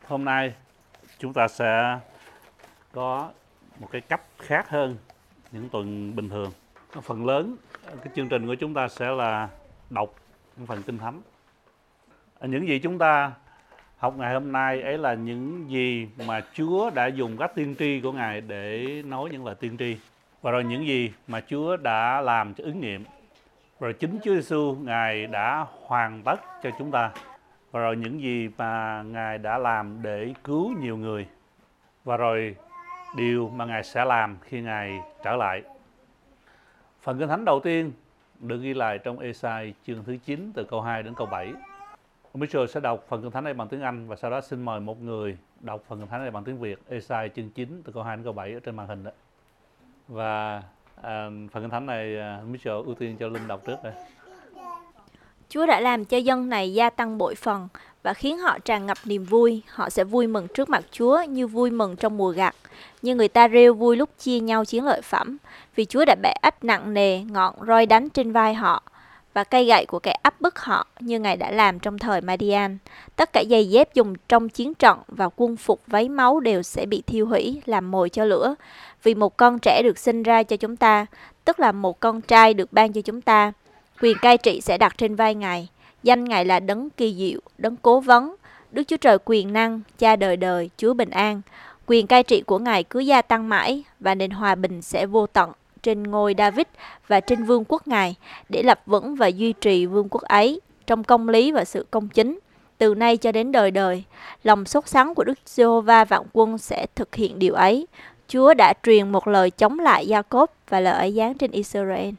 Hôm nay chúng ta sẽ có một cái cách khác hơn những tuần bình thường. Phần lớn cái chương trình của chúng ta sẽ là đọc những phần Kinh Thánh. Những gì chúng ta học ngày hôm nay ấy là những gì mà Chúa đã dùng các tiên tri của Ngài để nói những lời tiên tri. Và rồi những gì mà Chúa đã làm cho ứng nghiệm. Rồi chính Chúa Giêsu Ngài đã hoàn tất cho chúng ta. Và rồi những gì mà Ngài đã làm để cứu nhiều người. Và rồi điều mà Ngài sẽ làm khi Ngài trở lại. Phần Kinh Thánh đầu tiên được ghi lại trong Ê-sai chương thứ 9 từ câu 2 đến câu 7. Ông Mitchell sẽ đọc phần Kinh Thánh này bằng tiếng Anh và sau đó xin mời một người đọc phần Kinh Thánh này bằng tiếng Việt. Ê-sai chương 9 từ câu 2 đến câu 7 ở trên màn hình đó. Và phần Kinh Thánh này Mitchell ưu tiên cho Linh đọc trước đây. Chúa đã làm cho dân này gia tăng bội phần và khiến họ tràn ngập niềm vui. Họ sẽ vui mừng trước mặt Chúa như vui mừng trong mùa gặt, như người ta reo vui lúc chia nhau chiến lợi phẩm. Vì Chúa đã bẻ ách nặng nề, ngọn roi đánh trên vai họ, và cây gậy của kẻ áp bức họ như Ngài đã làm trong thời Madian. Tất cả giày dép dùng trong chiến trận và quân phục váy máu đều sẽ bị thiêu hủy, làm mồi cho lửa. Vì một con trẻ được sinh ra cho chúng ta, tức là một con trai được ban cho chúng ta. Quyền cai trị sẽ đặt trên vai Ngài. Danh Ngài là Đấng Kỳ Diệu, Đấng Cố Vấn, Đức Chúa Trời quyền năng, Cha đời đời, Chúa bình an. Quyền cai trị của Ngài cứ gia tăng mãi, và nền hòa bình sẽ vô tận trên ngôi David và trên vương quốc Ngài, để lập vững và duy trì vương quốc ấy trong công lý và sự công chính, từ nay cho đến đời đời. Lòng sốt sắng của Đức Giê-hô-va vạn quân sẽ thực hiện điều ấy. Chúa đã truyền một lời chống lại Gia-cốp và lời ấy giáng trên Israel.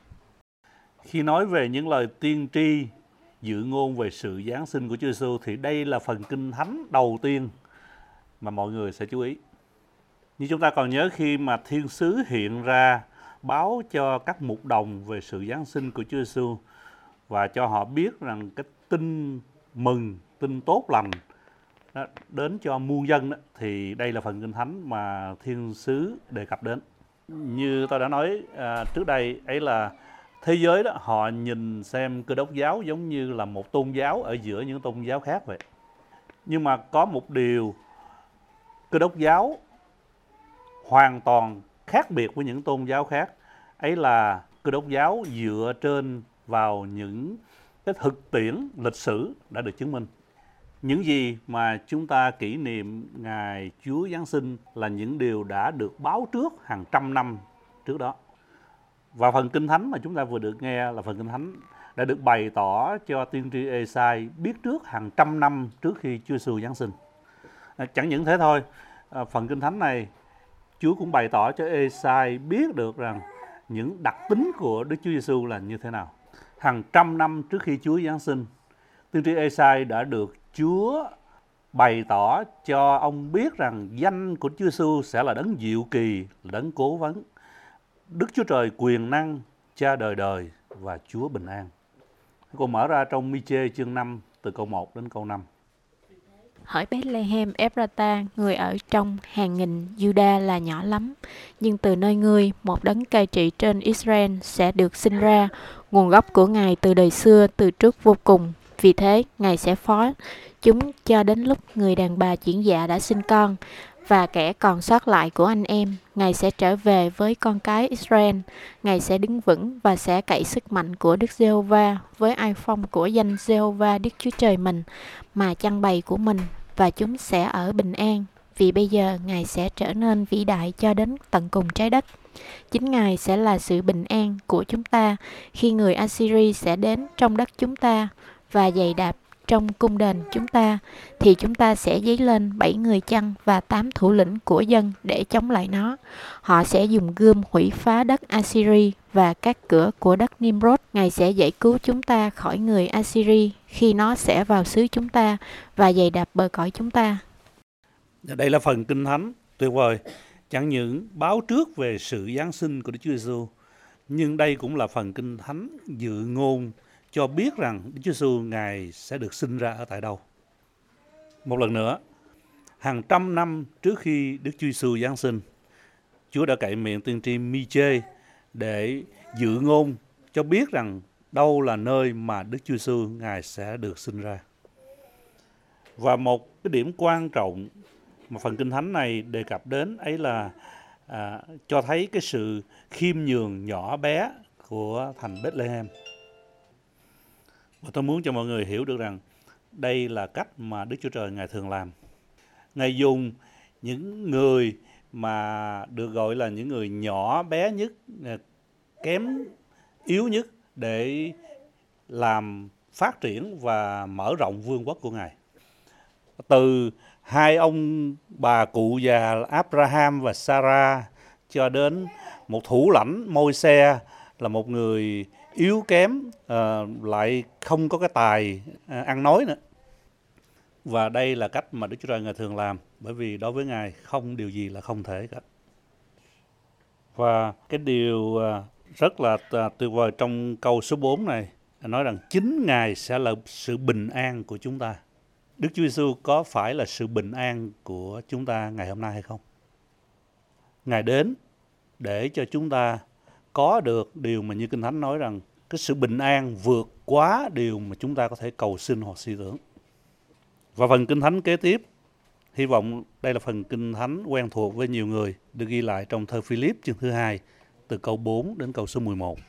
Khi nói về những lời tiên tri dự ngôn về sự giáng sinh của Chúa Giêsu thì đây là phần Kinh Thánh đầu tiên mà mọi người sẽ chú ý. Như chúng ta còn nhớ khi mà thiên sứ hiện ra báo cho các mục đồng về sự giáng sinh của Chúa Giêsu và cho họ biết rằng cái tin mừng, tin tốt lành đó, đến cho muôn dân đó, thì đây là phần Kinh Thánh mà thiên sứ đề cập đến. Như tôi đã nói trước đây ấy là thế giới đó họ nhìn xem Cơ Đốc giáo giống như là một tôn giáo ở giữa những tôn giáo khác vậy. Nhưng mà có một điều Cơ Đốc giáo hoàn toàn khác biệt với những tôn giáo khác, ấy là Cơ Đốc giáo dựa trên vào những cái thực tiễn lịch sử đã được chứng minh. Những gì mà chúng ta kỷ niệm ngày Chúa Giáng sinh là những điều đã được báo trước hàng trăm năm trước đó. Và phần Kinh Thánh mà chúng ta vừa được nghe là phần Kinh Thánh đã được bày tỏ cho tiên tri Ê-sai biết trước hàng trăm năm trước khi Chúa Giêsu Giáng sinh. Chẳng những thế thôi, phần Kinh Thánh này Chúa cũng bày tỏ cho Ê-sai biết được rằng những đặc tính của Đức Chúa Giêsu là như thế nào. Hàng trăm năm trước khi Chúa Giáng sinh, tiên tri Ê-sai đã được Chúa bày tỏ cho ông biết rằng danh của Chúa Giêsu sẽ là Đấng Diệu Kỳ, là Đấng Cố Vấn, Đức Chúa Trời quyền năng, Cha đời đời và Chúa bình an. Cô mở ra trong Mi-chê chương 5 từ câu 1 đến câu 5. Hỡi Bethlehem Ephrata, người ở trong hàng nghìn Juda là nhỏ lắm, nhưng từ nơi ngươi một đấng cai trị trên Israel sẽ được sinh ra, nguồn gốc của Ngài từ đời xưa, từ trước vô cùng. Vì thế, Ngài sẽ phó chúng cho đến lúc người đàn bà chuyển dạ đã sinh con, và kẻ còn sót lại của anh em, Ngài sẽ trở về với con cái Israel. Ngài sẽ đứng vững và sẽ cậy sức mạnh của Đức Giê-hô-va với ai phong của danh Giê-hô-va Đức Chúa Trời mình mà chăn bày của mình, và chúng sẽ ở bình an, vì bây giờ Ngài sẽ trở nên vĩ đại cho đến tận cùng trái đất. Chính Ngài sẽ là sự bình an của chúng ta khi người Assyri sẽ đến trong đất chúng ta và giày đạp trong cung đền chúng ta, thì chúng ta sẽ dấy lên 7 người chăn và 8 thủ lĩnh của dân để chống lại nó. Họ sẽ dùng gươm hủy phá đất Assyri và các cửa của đất Nimrod. Ngài sẽ giải cứu chúng ta khỏi người Assyri khi nó sẽ vào xứ chúng ta và giày đạp bờ cõi chúng ta. Đây là phần Kinh Thánh tuyệt vời, chẳng những báo trước về sự Giáng sinh của Đức Chúa Giêsu, nhưng đây cũng là phần Kinh Thánh dự ngôn cho biết rằng Đức Chúa Giêsu Ngài sẽ được sinh ra ở tại đâu. Một lần nữa, hàng trăm năm trước khi Đức Chúa Giêsu Giáng sinh, Chúa đã cậy miệng tiên tri Mi-chê để dự ngôn cho biết rằng đâu là nơi mà Đức Chúa Giêsu Ngài sẽ được sinh ra. Và một cái điểm quan trọng mà phần Kinh Thánh này đề cập đến ấy là cho thấy cái sự khiêm nhường nhỏ bé của thành Bethlehem. Và tôi muốn cho mọi người hiểu được rằng đây là cách mà Đức Chúa Trời Ngài thường làm. Ngài dùng những người mà được gọi là những người nhỏ bé nhất, kém yếu nhất để làm phát triển và mở rộng vương quốc của Ngài. Từ hai ông bà cụ già Abraham và Sarah cho đến một thủ lãnh Môi-se là một người yếu kém, lại không có cái tài ăn nói nữa. Và đây là cách mà Đức Chúa Trời Ngài thường làm, bởi vì đối với Ngài không điều gì là không thể cả. Và cái điều rất là tuyệt vời trong câu số 4 này, nói rằng chính Ngài sẽ là sự bình an của chúng ta. Đức Chúa Giêsu có phải là sự bình an của chúng ta ngày hôm nay hay không? Ngài đến để cho chúng ta có được điều mà như Kinh Thánh nói rằng cái sự bình an vượt quá điều mà chúng ta có thể cầu xin hoặc suy tưởng. Và phần Kinh Thánh kế tiếp, hy vọng đây là phần Kinh Thánh quen thuộc với nhiều người, được ghi lại trong thơ Philip chương thứ 2, từ câu 4 đến câu số 11.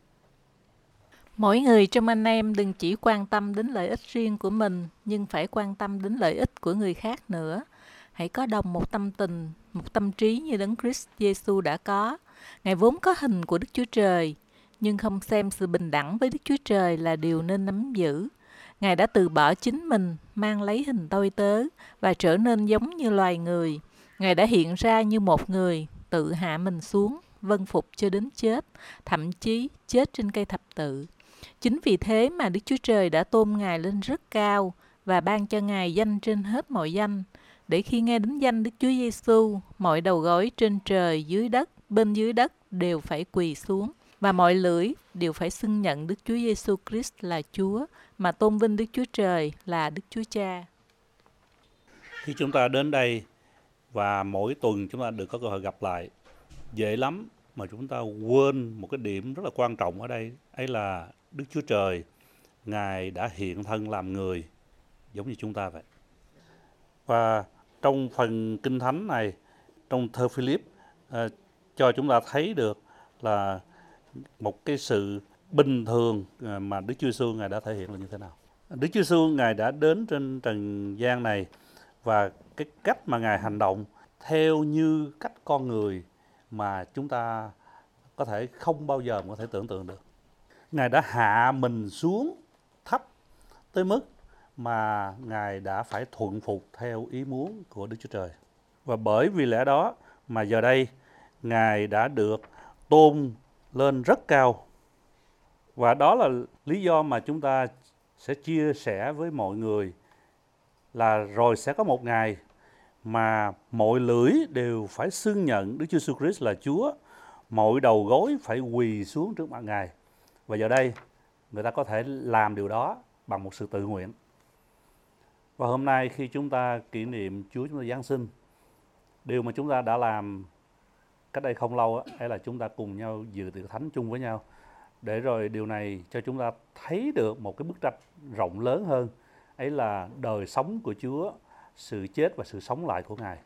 Mỗi người trong anh em đừng chỉ quan tâm đến lợi ích riêng của mình, nhưng phải quan tâm đến lợi ích của người khác nữa. Hãy có đồng một tâm tình, một tâm trí như Đấng Christ Giêsu đã có. Ngài vốn có hình của Đức Chúa Trời, nhưng không xem sự bình đẳng với Đức Chúa Trời là điều nên nắm giữ. Ngài đã từ bỏ chính mình, mang lấy hình tôi tớ và trở nên giống như loài người. Ngài đã hiện ra như một người, tự hạ mình xuống, vâng phục cho đến chết, thậm chí chết trên cây thập tự. Chính vì thế mà Đức Chúa Trời đã tôn Ngài lên rất cao và ban cho Ngài danh trên hết mọi danh, để khi nghe đến danh Đức Chúa Giêsu, mọi đầu gối trên trời, dưới đất, bên dưới đất đều phải quỳ xuống, và mọi lưỡi đều phải xưng nhận Đức Chúa Giêsu Christ là Chúa, mà tôn vinh Đức Chúa Trời là Đức Chúa Cha. Khi chúng ta đến đây và mỗi tuần chúng ta được có cơ hội gặp lại, dễ lắm mà chúng ta quên một cái điểm rất là quan trọng ở đây, ấy là Đức Chúa Trời, Ngài đã hiện thân làm người giống như chúng ta vậy. Và trong phần Kinh Thánh này, trong thơ Philip, cho chúng ta thấy được là một cái sự bình thường mà Đức Chúa Giêsu Ngài đã thể hiện là như thế nào. Đức Chúa Giêsu Ngài đã đến trên trần gian này, và cái cách mà Ngài hành động theo như cách con người mà chúng ta có thể không bao giờ có thể tưởng tượng được. Ngài đã hạ mình xuống thấp tới mức mà Ngài đã phải thuận phục theo ý muốn của Đức Chúa Trời. Và bởi vì lẽ đó mà giờ đây Ngài đã được tôn lên rất cao. Và đó là lý do mà chúng ta sẽ chia sẻ với mọi người là rồi sẽ có một ngày mà mọi lưỡi đều phải xưng nhận Đức Chúa Jesus Christ là Chúa, mọi đầu gối phải quỳ xuống trước mặt Ngài. Và giờ đây người ta có thể làm điều đó bằng một sự tự nguyện. Và hôm nay khi chúng ta kỷ niệm Chúa chúng ta Giáng sinh, điều mà chúng ta đã làm cách đây không lâu ấy là chúng ta cùng nhau dự tiệc thánh chung với nhau, để rồi điều này cho chúng ta thấy được một cái bức tranh rộng lớn hơn, ấy là đời sống của Chúa, sự chết và sự sống lại của Ngài.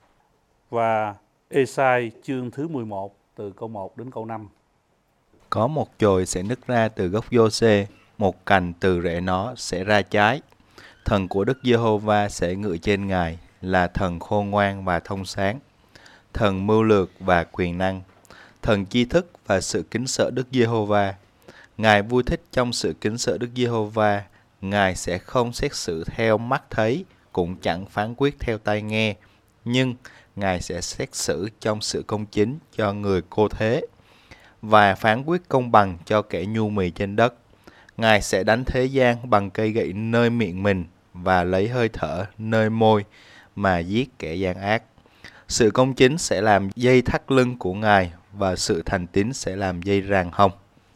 Và Ê-sai chương thứ 11 từ câu 1 đến câu 5. Có một chồi sẽ nứt ra từ gốc giô-xê, một cành từ rễ nó sẽ ra trái. Thần của Đức Giê-hô-va sẽ ngự trên Ngài, là thần khôn ngoan và thông sáng, thần mưu lược và quyền năng, thần tri thức và sự kính sợ Đức Giê-hô-va. Ngài vui thích trong sự kính sợ Đức Giê-hô-va. Ngài sẽ không xét xử theo mắt thấy, cũng chẳng phán quyết theo tai nghe, nhưng Ngài sẽ xét xử trong sự công chính cho người cô thế, và phán quyết công bằng cho kẻ nhu mì trên đất. Ngài sẽ đánh thế gian bằng cây gậy nơi miệng mình, và lấy hơi thở nơi môi mà giết kẻ gian ác. Sự công chính sẽ làm dây thắt lưng của Ngài, và sự thành tín sẽ làm dây ràng hông.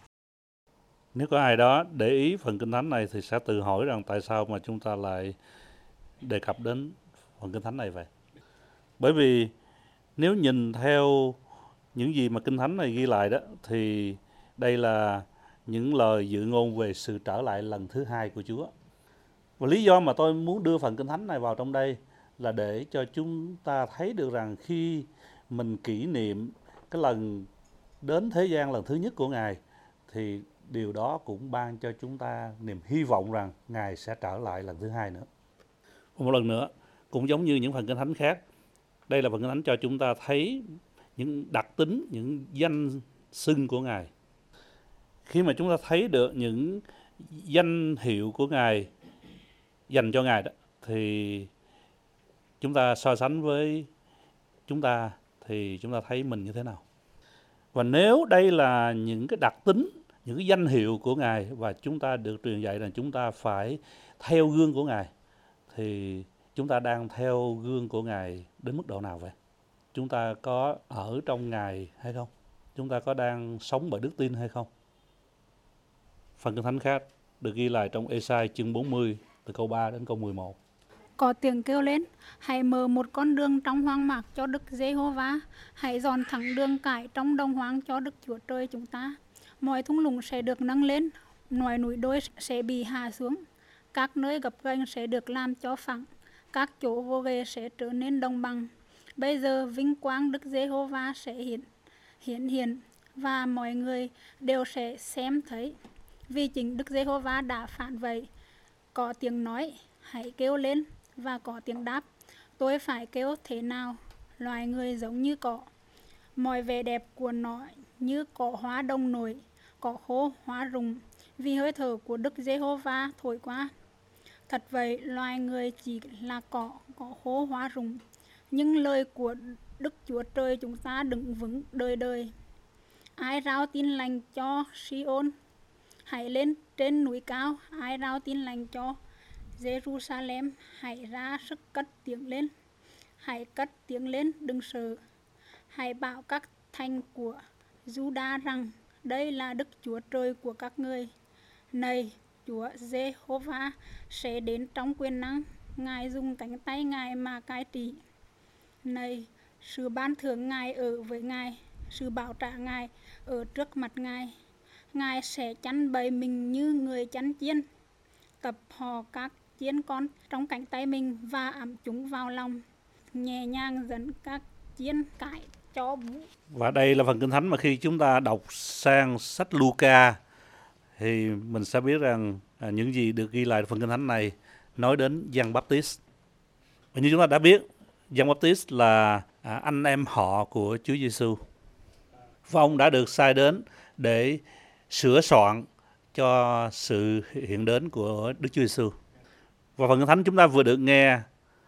Nếu có ai đó để ý phần Kinh Thánh này thì sẽ tự hỏi rằng tại sao mà chúng ta lại đề cập đến phần Kinh Thánh này vậy? Bởi vì nếu nhìn theo những gì mà Kinh Thánh này ghi lại đó, thì đây là những lời dự ngôn về sự trở lại lần thứ hai của Chúa. Và lý do mà tôi muốn đưa phần Kinh Thánh này vào trong đây là để cho chúng ta thấy được rằng khi mình kỷ niệm cái lần đến thế gian lần thứ nhất của Ngài, thì điều đó cũng ban cho chúng ta niềm hy vọng rằng Ngài sẽ trở lại lần thứ hai nữa. Một lần nữa, cũng giống như những phần Kinh Thánh khác, đây là phần Kinh Thánh cho chúng ta thấy những đặc tính, những danh xưng của Ngài. Khi mà chúng ta thấy được những danh hiệu của Ngài dành cho Ngài đó, thì chúng ta so sánh với chúng ta thì chúng ta thấy mình như thế nào. Và nếu đây là những cái đặc tính, những cái danh hiệu của Ngài và chúng ta được truyền dạy là chúng ta phải theo gương của Ngài, thì chúng ta đang theo gương của Ngài đến mức độ nào vậy? Chúng ta có ở trong Ngài hay không? Chúng ta có đang sống bởi đức tin hay không? Phần Kinh Thánh khác được ghi lại trong Ê-sai chương 40 từ câu 3 đến câu 11. Có tiếng kêu lên, hãy mở một con đường trong hoang mạc cho Đức Giê-hô-va, hãy dọn thẳng đường cải trong đồng hoang cho Đức Chúa Trời chúng ta. Mọi thung lũng sẽ được nâng lên, mọi núi đồi sẽ bị hạ xuống, các nơi gập ghềnh sẽ được làm cho phẳng, các chỗ gồ ghề sẽ trở nên đồng bằng. Bây giờ vinh quang Đức Giê-hô-va sẽ hiện và mọi người đều sẽ xem thấy, vì chính Đức Giê-hô-va đã phán vậy. Có tiếng nói, hãy kêu lên, và có tiếng đáp, tôi phải kêu thế nào? Loài người giống như cỏ, mọi vẻ đẹp của nó như cỏ hóa đông nổi, cỏ khô hóa rụng, vì hơi thở của Đức Giê-hô-va thổi qua. Thật vậy, loài người chỉ là cỏ khô hóa rụng, nhưng lời của Đức Chúa Trời chúng ta đứng vững đời đời. Ai rao tin lành cho Si-ôn? Hãy lên trên núi cao, ai rao tin lành cho Jerusalem? Hãy ra sức cất tiếng lên, hãy cất tiếng lên, đừng sợ. Hãy bảo các thành của Juda rằng, đây là Đức Chúa Trời của các ngươi. Này, Chúa Giê-hô-va sẽ đến trong quyền năng, Ngài dùng cánh tay Ngài mà cai trị. Này, sự ban thưởng Ngài ở với Ngài, sự bảo trả Ngài ở trước mặt Ngài. Ngài sẽ chăn bầy mình như người chăn chiên, tập họ các chiên con trong cánh tay mình và ẵm chúng vào lòng, nhẹ nhàng dẫn các chiên cải cho bú. Và đây là phần Kinh Thánh mà khi chúng ta đọc sang sách Luca thì mình sẽ biết rằng những gì được ghi lại phần Kinh Thánh này nói đến Giăng Baptist. Và như chúng ta đã biết, Giăng Baptist là anh em họ của Chúa Giêsu. Và ông đã được sai đến để sửa soạn cho sự hiện đến của Đức Chúa Giêsu. Và phần Kinh Thánh chúng ta vừa được nghe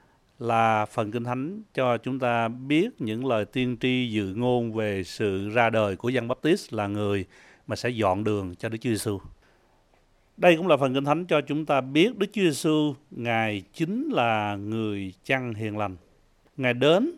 là phần Kinh Thánh cho chúng ta biết những lời tiên tri dự ngôn về sự ra đời của Giăng Baptist là người mà sẽ dọn đường cho Đức Chúa Giêsu. Đây cũng là phần Kinh Thánh cho chúng ta biết Đức Chúa Giêsu, Ngài chính là người chăn hiền lành. Ngài đến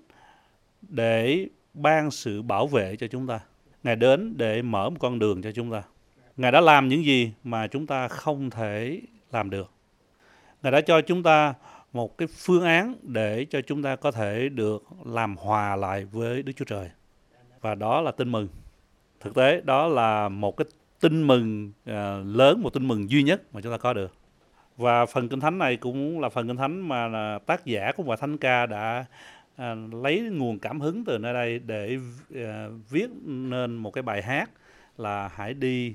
để ban sự bảo vệ cho chúng ta. Ngài đến để mở một con đường cho chúng ta. Ngài đã làm những gì mà chúng ta không thể làm được. Ngài đã cho chúng ta một cái phương án để cho chúng ta có thể được làm hòa lại với Đức Chúa Trời. Và đó là tin mừng. Thực tế đó là một cái tin mừng lớn, một tin mừng duy nhất mà chúng ta có được. Và phần Kinh Thánh này cũng là phần Kinh Thánh mà tác giả của bài Thánh ca đã lấy nguồn cảm hứng từ nơi đây để viết nên một cái bài hát là hãy đi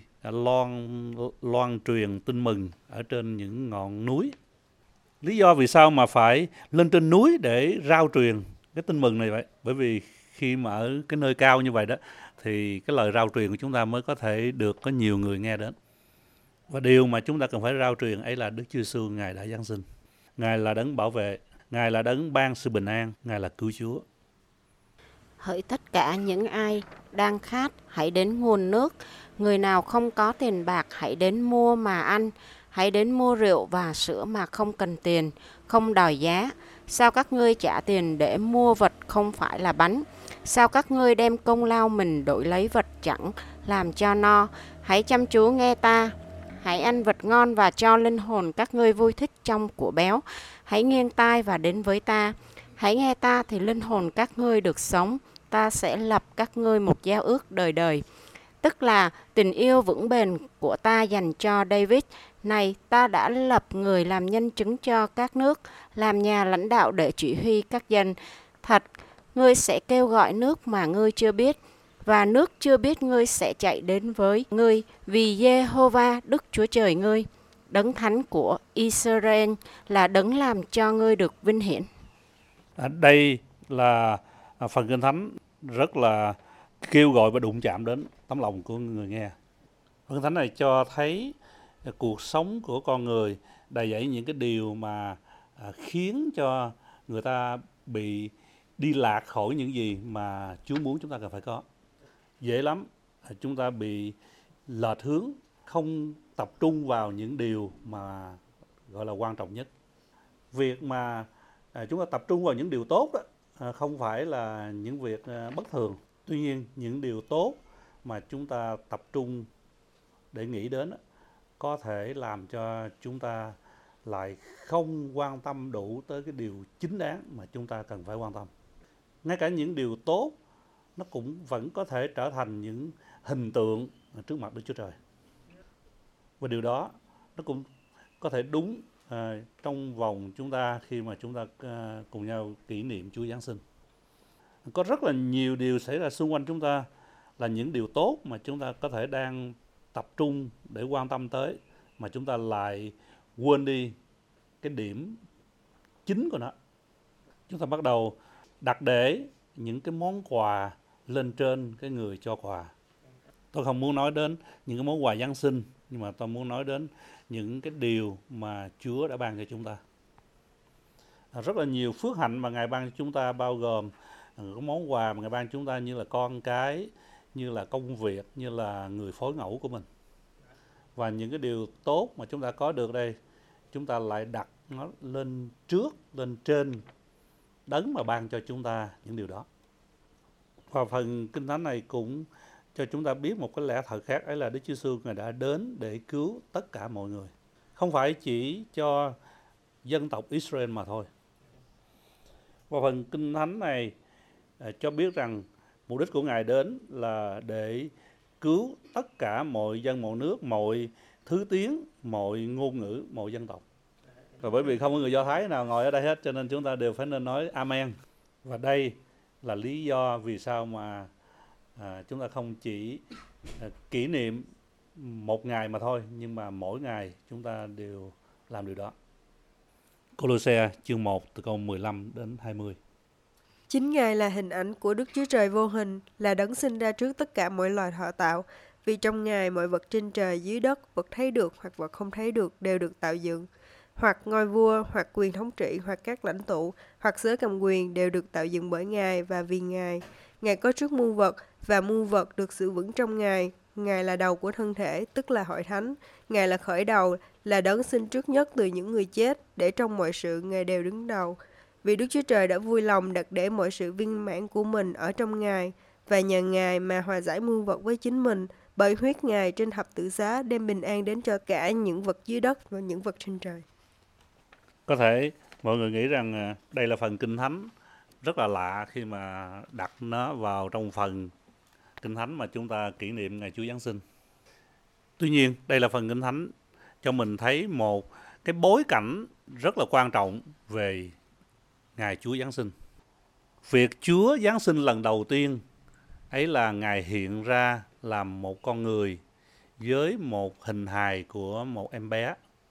loan truyền tin mừng ở trên những ngọn núi. Lý do vì sao mà phải lên trên núi để rao truyền cái tin mừng này vậy? Bởi vì khi mà ở cái nơi cao như vậy đó thì cái lời rao truyền của chúng ta mới có thể được có nhiều người nghe đến. Và điều mà chúng ta cần phải rao truyền ấy là Đức Chúa Giêsu, Ngài đã giáng sinh. Ngài là đấng bảo vệ, Ngài là đấng ban sự bình an, Ngài là cứu Chúa. Hỡi tất cả những ai đang khát, hãy đến nguồn nước. Người nào không có tiền bạc, hãy đến mua mà ăn. Hãy đến mua rượu và sữa mà không cần tiền, không đòi giá. Sao các ngươi trả tiền để mua vật không phải là bánh? Sao các ngươi đem công lao mình đổi lấy vật chẳng làm cho no? Hãy chăm chú nghe ta. Hãy ăn vật ngon và cho linh hồn các ngươi vui thích trong của béo. Hãy nghiêng tai và đến với ta. Hãy nghe ta thì linh hồn các ngươi được sống. Ta sẽ lập các ngươi một giao ước đời đời. Tức là tình yêu vững bền của ta dành cho David, Này, ta đã lập người làm nhân chứng cho các nước, làm nhà lãnh đạo để chỉ huy các dân. Thật, ngươi sẽ kêu gọi nước mà ngươi chưa biết, và nước chưa biết ngươi sẽ chạy đến với ngươi, vì Giê-hô-va Đức Chúa Trời ngươi, Đấng Thánh của Israel, là Đấng làm cho ngươi được vinh hiển. Đây là phần Kinh Thánh rất là kêu gọi và đụng chạm đến tấm lòng của người nghe. Phần Kinh Thánh này cho thấy cuộc sống của con người đầy dẫy những cái điều mà khiến cho người ta bị đi lạc khỏi những gì mà Chúa muốn chúng ta cần phải có. Dễ lắm, chúng ta bị lệch hướng, không tập trung vào những điều mà gọi là quan trọng nhất. Việc mà chúng ta tập trung vào những điều tốt đó, không phải là những việc bất thường. Tuy nhiên, những điều tốt mà chúng ta tập trung để nghĩ đến đó, có thể làm cho chúng ta lại không quan tâm đủ tới cái điều chính đáng mà chúng ta cần phải quan tâm. Ngay cả những điều tốt nó cũng vẫn có thể trở thành những hình tượng trước mặt Đức Chúa Trời. Và điều đó nó cũng có thể đúng trong vòng chúng ta khi mà chúng ta cùng nhau kỷ niệm Chúa Giáng sinh. Có rất là nhiều điều xảy ra xung quanh chúng ta là những điều tốt mà chúng ta có thể đang tập trung để quan tâm tới, mà chúng ta lại quên đi cái điểm chính của nó. Chúng ta bắt đầu đặt để những cái món quà lên trên cái người cho quà. Tôi không muốn nói đến những cái món quà Giáng sinh, nhưng mà tôi muốn nói đến những cái điều mà Chúa đã ban cho chúng ta. Rất là nhiều phước hạnh mà Ngài ban cho chúng ta, bao gồm cái món quà mà Ngài ban cho chúng ta như là con cái, như là công việc, như là người phối ngẫu của mình. Và những cái điều tốt mà chúng ta có được đây, chúng ta lại đặt nó lên trước, lên trên Đấng mà ban cho chúng ta những điều đó. Và phần Kinh Thánh này cũng cho chúng ta biết một cái lẽ thật khác, ấy là Đức Chúa Giêsu Ngài đã đến để cứu tất cả mọi người, không phải chỉ cho dân tộc Israel mà thôi. Và phần Kinh Thánh này cho biết rằng mục đích của Ngài đến là để cứu tất cả mọi dân, mọi nước, mọi thứ tiếng, mọi ngôn ngữ, mọi dân tộc. Và bởi vì không có người Do Thái nào ngồi ở đây hết, cho nên chúng ta đều phải nên nói Amen. Và đây là lý do vì sao mà chúng ta không chỉ kỷ niệm một ngày mà thôi, nhưng mà mỗi ngày chúng ta đều làm điều đó. Cô-lô-se chương 1 từ câu 15 đến 20. Chính Ngài là hình ảnh của Đức Chúa Trời vô hình, là Đấng sinh ra trước tất cả mọi loài thọ tạo. Vì trong Ngài mọi vật trên trời dưới đất, vật thấy được hoặc vật không thấy được đều được tạo dựng. Hoặc ngôi vua, hoặc quyền thống trị, hoặc các lãnh tụ, hoặc giới cầm quyền đều được tạo dựng bởi Ngài và vì Ngài. Ngài có trước muôn vật, và muôn vật được giữ vững trong Ngài. Ngài là đầu của thân thể, tức là hội thánh. Ngài là khởi đầu, là Đấng sinh trước nhất từ những người chết, để trong mọi sự Ngài đều đứng đầu. Vì Đức Chúa Trời đã vui lòng đặt để mọi sự viên mãn của mình ở trong Ngài, và nhờ Ngài mà hòa giải muôn vật với chính mình, bởi huyết Ngài trên thập tự giá đem bình an đến cho cả những vật dưới đất và những vật trên trời. Có thể mọi người nghĩ rằng đây là phần Kinh Thánh rất là lạ khi mà đặt nó vào trong phần Kinh Thánh mà chúng ta kỷ niệm ngày Chúa Giáng sinh. Tuy nhiên, đây là phần Kinh Thánh cho mình thấy một cái bối cảnh rất là quan trọng về ngày Chúa Giáng sinh. Việc Chúa Giáng sinh lần đầu tiên ấy là Ngài hiện ra làm một con người với một hình hài của một em bé.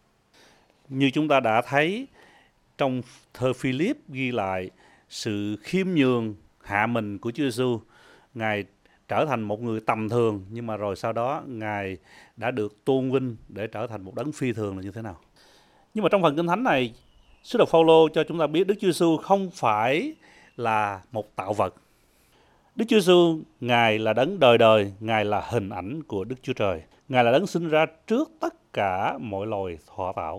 Như chúng ta đã thấy trong thơ Philip ghi lại sự khiêm nhường hạ mình của Chúa Giêsu, Ngài trở thành một người tầm thường, nhưng mà rồi sau đó Ngài đã được tôn vinh để trở thành một đấng phi thường là như thế nào. Nhưng mà trong phần Kinh Thánh này, Sứ đồ Phao-lô cho chúng ta biết Đức Chúa Giêsu không phải là một tạo vật. Đức Chúa Giêsu Ngài là đấng đời đời, Ngài là hình ảnh của Đức Chúa Trời. Ngài là đấng sinh ra trước tất cả mọi loài thọ tạo.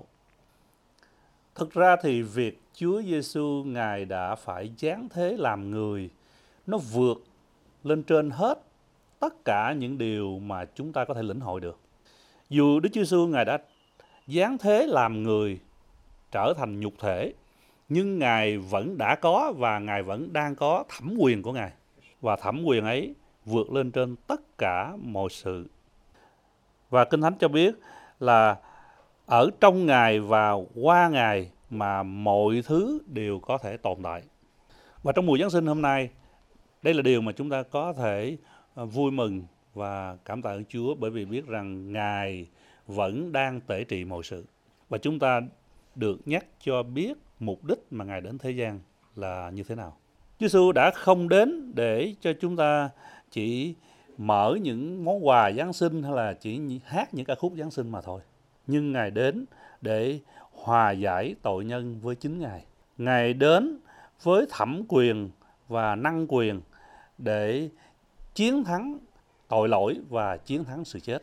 Thực ra thì việc Chúa Giêsu Ngài đã phải giáng thế làm người, nó vượt lên trên hết tất cả những điều mà chúng ta có thể lĩnh hội được. Dù Đức Chúa Giêsu Ngài đã giáng thế làm người, trở thành nhục thể, nhưng Ngài vẫn đã có và Ngài vẫn đang có thẩm quyền của Ngài. Và thẩm quyền ấy vượt lên trên tất cả mọi sự. Và Kinh Thánh cho biết là ở trong Ngài và qua Ngài mà mọi thứ đều có thể tồn tại. Và trong mùa Giáng sinh hôm nay, đây là điều mà chúng ta có thể vui mừng và cảm tạ ơn Chúa, bởi vì biết rằng Ngài vẫn đang tể trị mọi sự. Và chúng ta được nhắc cho biết mục đích mà Ngài đến thế gian là như thế nào. Chúa Giêsu đã không đến để cho chúng ta chỉ mở những món quà Giáng sinh hay là chỉ hát những ca khúc Giáng sinh mà thôi. Nhưng Ngài đến để hòa giải tội nhân với chính Ngài. Ngài đến với thẩm quyền và năng quyền để chiến thắng tội lỗi và chiến thắng sự chết.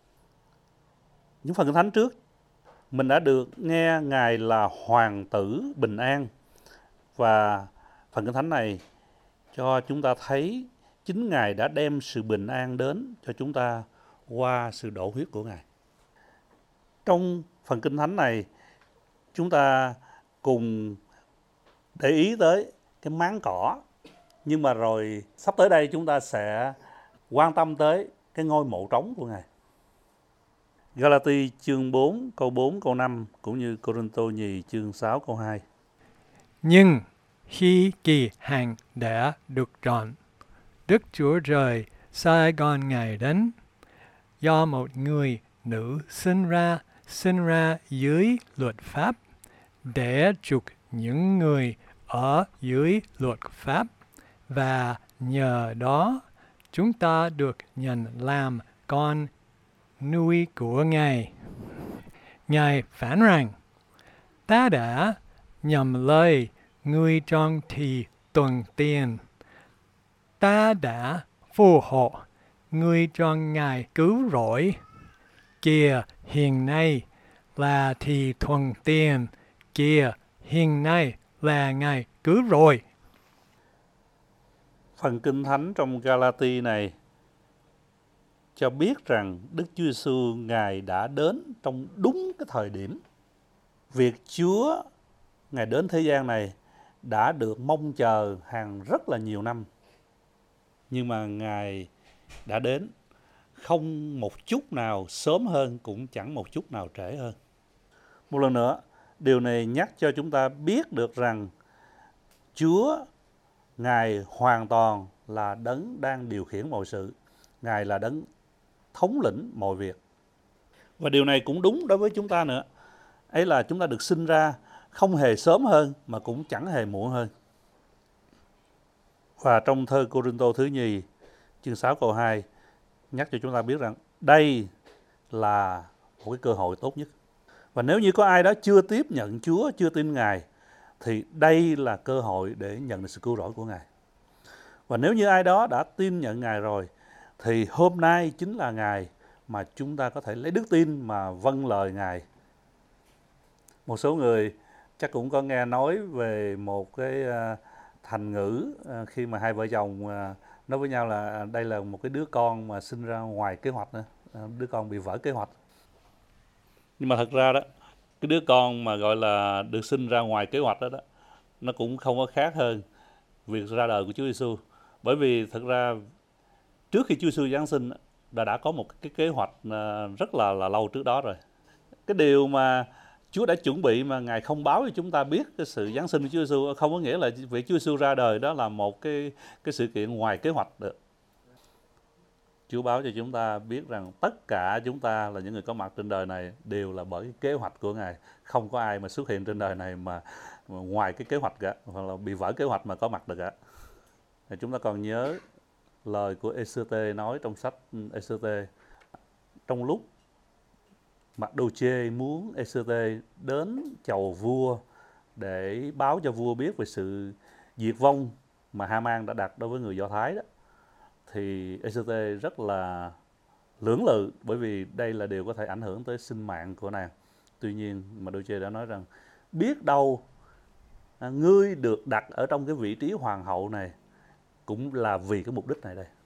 Những phần Kinh Thánh trước, mình đã được nghe Ngài là Hoàng tử bình an. Và phần Kinh Thánh này cho chúng ta thấy chính Ngài đã đem sự bình an đến cho chúng ta qua sự đổ huyết của Ngài. Trong phần Kinh Thánh này, chúng ta cùng để ý tới cái máng cỏ. Nhưng mà rồi sắp tới đây chúng ta sẽ quan tâm tới cái ngôi mộ trống của Ngài. Galati chương 4 câu 4 câu 5 cũng như Cô-rinh-tô nhì chương 6 câu 2. Nhưng khi kỳ hạn đã được trọn, Đức Chúa Trời sai con Ngài đến, do một người nữ sinh ra dưới luật pháp, để chuộc những người ở dưới luật pháp, và nhờ đó chúng ta được nhận làm con nuôi của Ngài. Ngài phán rằng, ta đã nhầm lời người trong thì tuần tiền, ta đã phù hộ người trong Ngài cứu rỗi. Kìa hiện nay là thì thuần tiền, kìa hiện nay là Ngài cứu rỗi. Phần Kinh Thánh trong Galati này cho biết rằng Đức Chúa Giêsu Ngài đã đến trong đúng cái thời điểm. Việc Chúa Ngài đến thế gian này đã được mong chờ hàng rất là nhiều năm. Nhưng mà Ngài đã đến không một chút nào sớm hơn, cũng chẳng một chút nào trễ hơn. Một lần nữa, điều này nhắc cho chúng ta biết được rằng Chúa Ngài hoàn toàn là đấng đang điều khiển mọi sự. Ngài là đấng thống lĩnh mọi việc. Và điều này cũng đúng đối với chúng ta nữa. Ấy là chúng ta được sinh ra không hề sớm hơn mà cũng chẳng hề muộn hơn. Và trong thơ Cô-rinh-tô thứ nhì chương 6 câu 2 nhắc cho chúng ta biết rằng đây là một cái cơ hội tốt nhất. Và nếu như có ai đó chưa tiếp nhận Chúa, chưa tin Ngài, thì đây là cơ hội để nhận được sự cứu rỗi của Ngài. Và nếu như ai đó đã tin nhận Ngài rồi, thì hôm nay chính là ngày mà chúng ta có thể lấy đức tin mà vâng lời Ngài. Một số người chắc cũng có nghe nói về một cái thành ngữ khi mà hai vợ chồng nói với nhau là đây là một cái đứa con mà sinh ra ngoài kế hoạch nữa, đứa con bị vỡ kế hoạch. Nhưng mà thật ra đó, cái đứa con mà gọi là được sinh ra ngoài kế hoạch đó, nó cũng không có khác hơn việc ra đời của Chúa Giêsu. Bởi vì thật ra trước khi Chúa Giêsu Giáng sinh đã có một cái kế hoạch rất là lâu trước đó rồi. Cái điều mà Chúa đã chuẩn bị mà Ngài không báo cho chúng ta biết cái sự Giáng sinh của Chúa Giêsu không có nghĩa là việc Chúa Giêsu ra đời đó là một cái sự kiện ngoài kế hoạch được. Chúa báo cho chúng ta biết rằng tất cả chúng ta là những người có mặt trên đời này đều là bởi cái kế hoạch của Ngài. Không có ai mà xuất hiện trên đời này mà ngoài cái kế hoạch cả, hoặc là bị vỡ kế hoạch mà có mặt được cả. Chúng ta còn nhớ lời của Ê-sơ-tê nói trong sách Ê-sơ-tê, trong lúc Mặc-đô-chê muốn Ê-sơ-tê đến chầu vua để báo cho vua biết về sự diệt vong mà Ha-man đã đặt đối với người Do Thái đó, thì Ê-sơ-tê rất là lưỡng lự, bởi vì đây là điều có thể ảnh hưởng tới sinh mạng của nàng. Tuy nhiên Mặc-đô-chê đã nói rằng biết đâu ngươi được đặt ở trong cái vị trí hoàng hậu này cũng là vì cái mục đích này đây.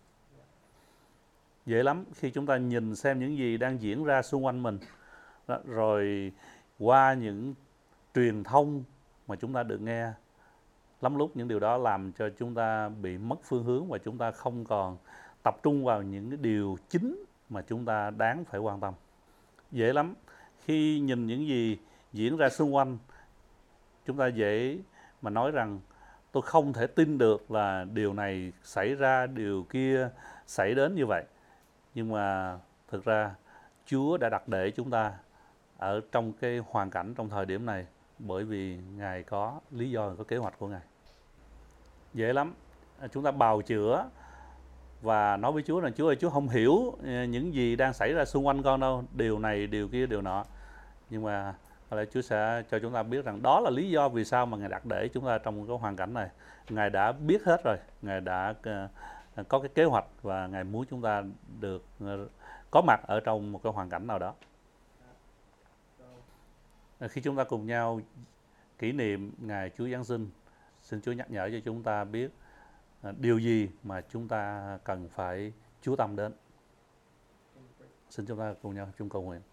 Dễ lắm khi chúng ta nhìn xem những gì đang diễn ra xung quanh mình, rồi qua những truyền thông mà chúng ta được nghe, lắm lúc những điều đó làm cho chúng ta bị mất phương hướng và chúng ta không còn tập trung vào những cái điều chính mà chúng ta đáng phải quan tâm. Dễ lắm Khi nhìn những gì diễn ra xung quanh, chúng ta dễ mà nói rằng tôi không thể tin được là điều này xảy ra, điều kia xảy đến như vậy. Nhưng mà thực ra Chúa đã đặt để chúng ta ở trong cái hoàn cảnh trong thời điểm này, bởi vì Ngài có lý do, có kế hoạch của Ngài. Dễ lắm, chúng ta bào chữa và nói với Chúa rằng Chúa ơi, Chúa không hiểu những gì đang xảy ra xung quanh con đâu, điều này, điều kia, điều nọ. Nhưng mà có lẽ Chúa sẽ cho chúng ta biết rằng đó là lý do vì sao mà Ngài đặt để chúng ta trong cái hoàn cảnh này. Ngài đã biết hết rồi, Ngài đã có cái kế hoạch và Ngài muốn chúng ta được có mặt ở trong một cái hoàn cảnh nào đó. Khi chúng ta cùng nhau kỷ niệm ngày Chúa Giáng sinh, xin Chúa nhắc nhở cho chúng ta biết điều gì mà chúng ta cần phải chú tâm đến. Xin chúng ta cùng nhau chung cầu nguyện.